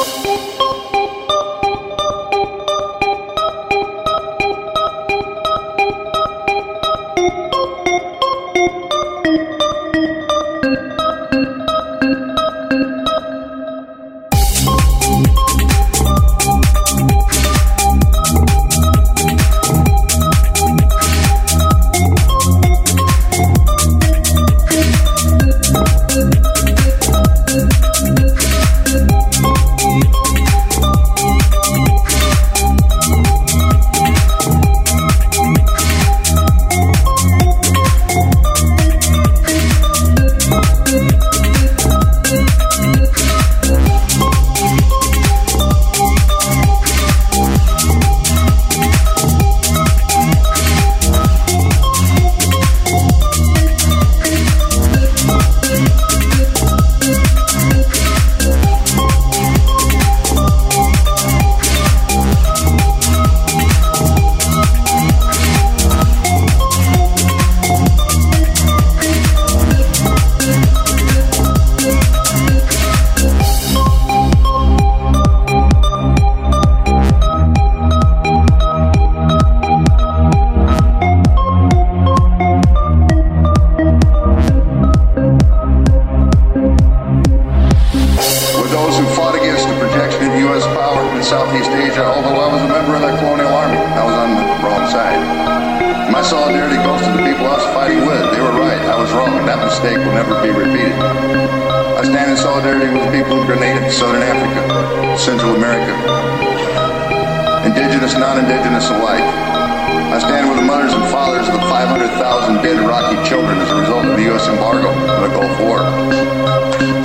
Southeast Asia, although I was a member of that colonial army. I was on the wrong side. My solidarity goes to the people I was fighting with. They were right, I was wrong, and that mistake will never be repeated. I stand in solidarity with the people of Grenada, Southern Africa, Central America, indigenous, non-indigenous alike. I stand with the mothers and fathers of the 500,000 dead Iraqi children as a result of the U.S. embargo and the Gulf War.